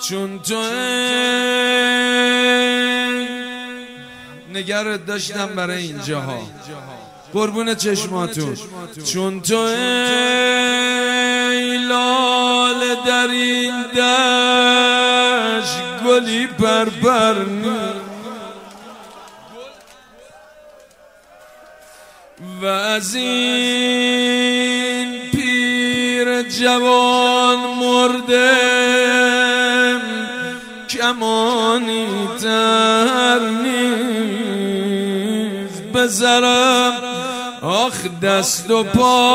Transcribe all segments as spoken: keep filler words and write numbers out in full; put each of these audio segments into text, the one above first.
چون تو نگرت داشتم برای اینجاها قربون چشماتون. چون تو ای لاله در این دشت گلی پرپر و از این پیر جوان مردم کمانی تر نیست بذارم آخ دست و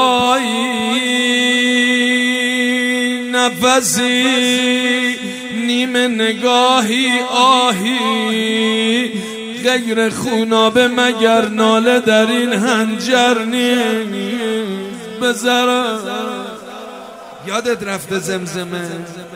پایی نفسی نیمه نگاهی آهی غیر خونابه مگر ناله در این هنجر نیست بذارم. یادت رفته زمزمه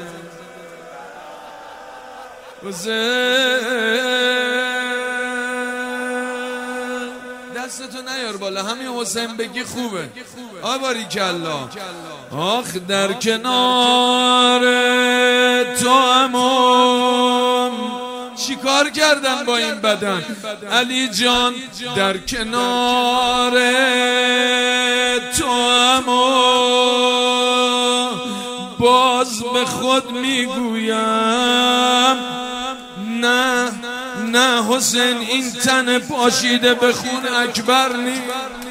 دستتو نیار بالا همین حسین بگی خوبه آباری کلا. آخ در کنار تو امام چی کار کردن با این بدن علی جان در کنار تو امام باز به خود میگویم نه نه حسین این تن پاشیده به خون اکبر نیست.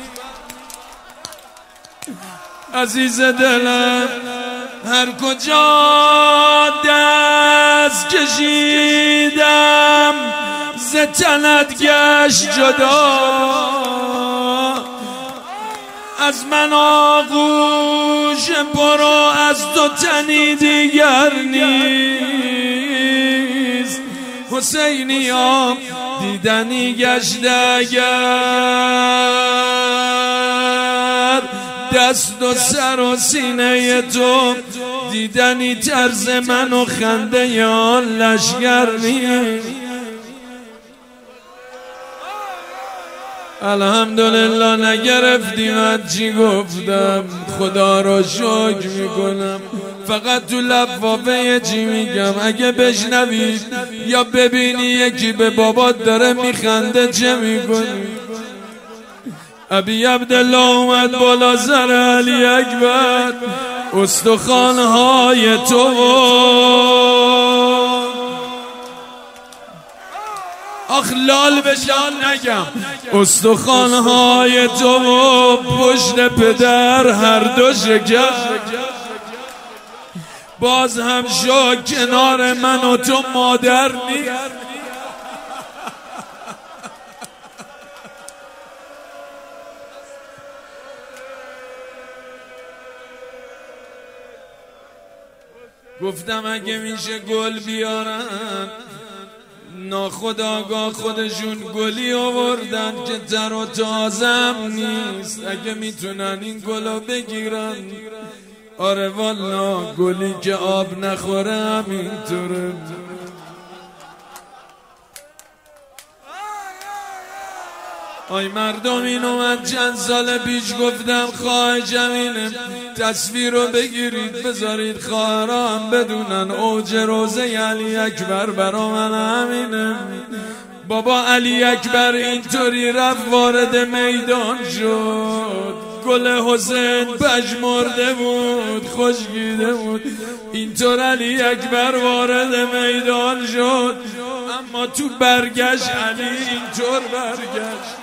عزیز دلم هر کجا دست کشیدم ز تنت گشت جدا از من آغوش برو از تو تنی دیگر نیست. حسینیام دیدنی گشت اگر دست و سر و سینه تو دیدنی طرز من و خنده یا لشگر نیست. الحمدلله نگرفتی من چی گفتم خدا رو شکر میکنم. فقط تو لفافه چی میگم اگه بشنوید یا ببینی یکی به بابات داره میخنده چه میکنی. ابی عبدالله اومد بالا سر علی اکبر استخوان‌های تو آخ لال بشان نگم استخوان‌های تو پشت پدر هر دو شکر باز هم شو کنار من و تو مادر نیست. گفتم اگه میشه گل بیارن ناخودآگاه خودشون گلی آوردن که تر و تازم نیست. اگه میتونن این گلو بگیرن آره والا گلی که آب نخوره همینطوره. آی مردم این اومد چند سال پیش گفتم خواهشم اینه تصویر رو بگیرید بذارید خواهرها هم بدونن اوج روزه علی اکبر برا من همینه. بابا علی اکبر اینطوری رفت وارد میدان شد گل حسین پژمرده بود خوشگیده بود اینطور علی اکبر وارد میدان شد اما تو برگشت علی اینطور برگشت.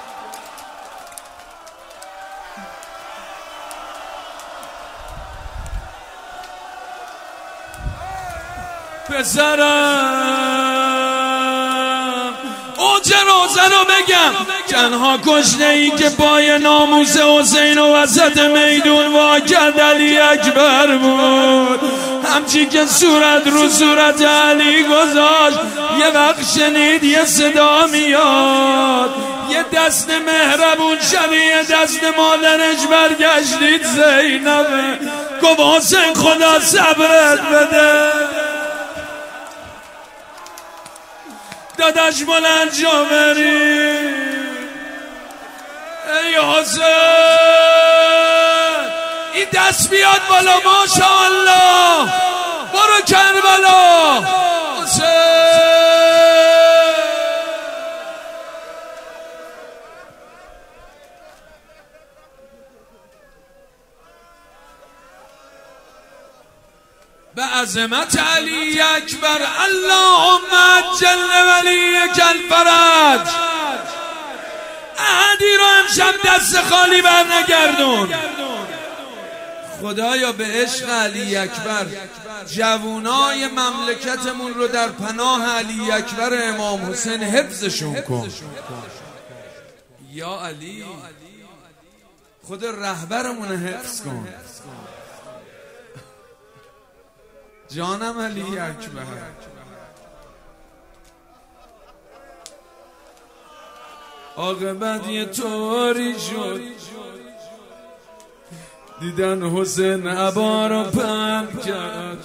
پسرم اوج روزه رو بگم تنها کشته ای که پای ناموس حسین و وسط میدون وا کرد علی اکبر بود. همچی که صورت رو صورت علی گذاشت یه وقت شنید یه صدا میاد یه دست مهربون شبیه دست مادرش برگشتید زینبه گفت حسین خدا صبرت بده. داداش بلند جا بری ای حسین این دست بیاد بالا ماشاءالله برو کربلا حسین. به عظمت علی اکبر اللهم عجل ولیک الفرج. احدی رو امشب دست خالی بر نگردون. خدایا به عشق علی اکبر جوانای مملکتمون رو در پناه علی اکبر امام حسین حفظشون کن یا علی. خود رهبرمون حفظ کن جانم علی اکبر. عاقبت یه طوری شد دیدن حسین عبا رو پهن کرد.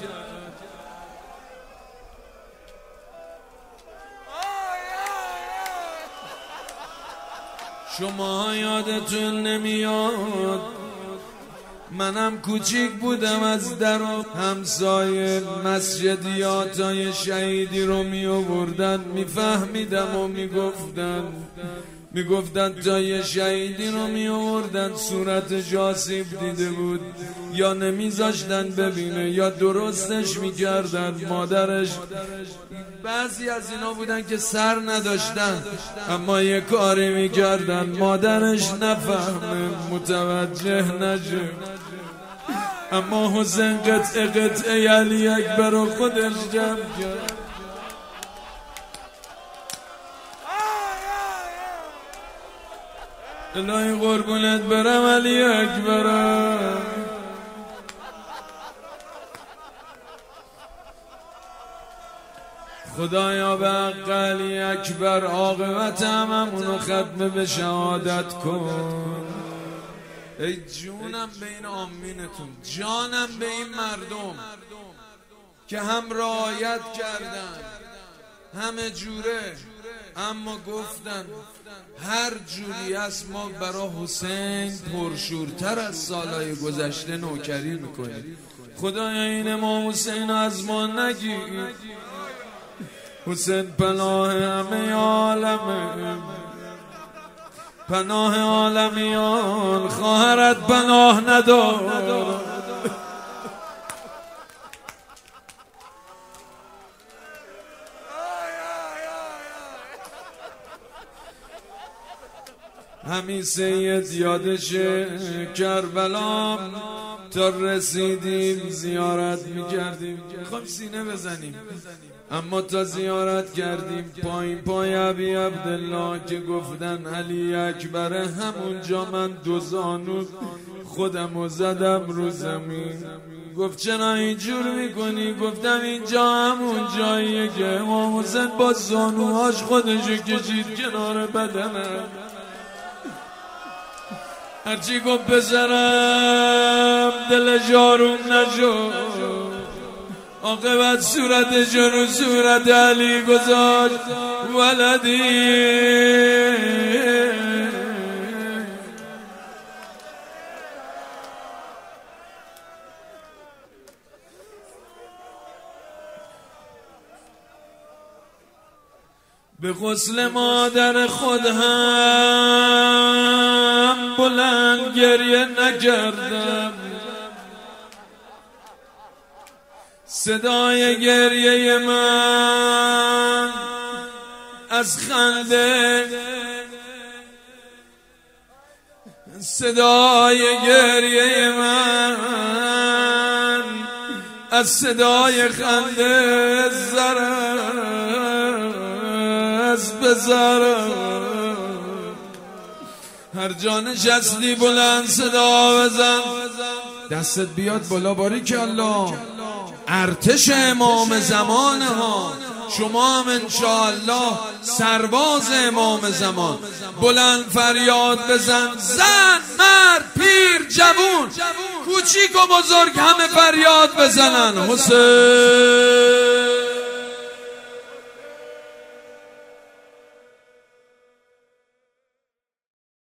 شما یادتون نمیاد منم کوچیک بودم از در و همسایه مسجدیاتای شهیدی رو می آوردن میفهمیدم و میگفتن میگفتن تا یه شهیدی رو می آوردن صورتش آسیب دیده بود یا نمیذاشتن ببینه یا درستش میکردن. مادرش بعضی از اینا بودن که سر نداشتن اما یه کاری میکردن مادرش نفهمه متوجه نشه. اما حسین قطعه قطعه علی اکبر رو خودش جمع کرد. الهی قربونت برم علی اکبرم. خدایا به حق علی اکبر عاقبت هممونو ختم به شهادت کن. ای جونم به این آمینتون، جانم به این مردم که هم رعایت کردن همه جوره اما گفتن هر جوری است ما برا حسین پرشورتر از سالهای گذشته نوکری میکنیم. خدایا این امام حسین از ما نگیر. حسین پناه همه عالمه، پناه عالمیان، خواهرت پناه ندار. همین سید یادشه کربلا تا رسیدیم زیارت میکردیم. خب سینه بزنیم اما تا زیارت کردیم پایین پای ابی عبدالله که گفتن علی اکبر، همونجا من دو زانو خودمو زدم رو زمین. گفت چرا اینجور میکنی؟ گفتم اینجا همون جاییه که امام حسین با زانوهاش خودشو کشید کنار بدنم. هرچی گفت بزرم دل جارون نشد، عاقبت صورتش رو صورت علی گذاشت. ولدی به غسل مادر خود هم بلند گریه نکردم، صدای گریه من از خنده، صدای گریه من از صدای خنده زرست به زرست. هر جا نشستی بلند صدا بزن، دستت بیاد بالا. باریکالله، ارتش امام زمان ها، شما هم انشاءالله سرباز امام زمان. بلند فریاد بزن، زن، مرد، پیر، جوون، کوچیک و بزرگ همه فریاد بزنن. حسین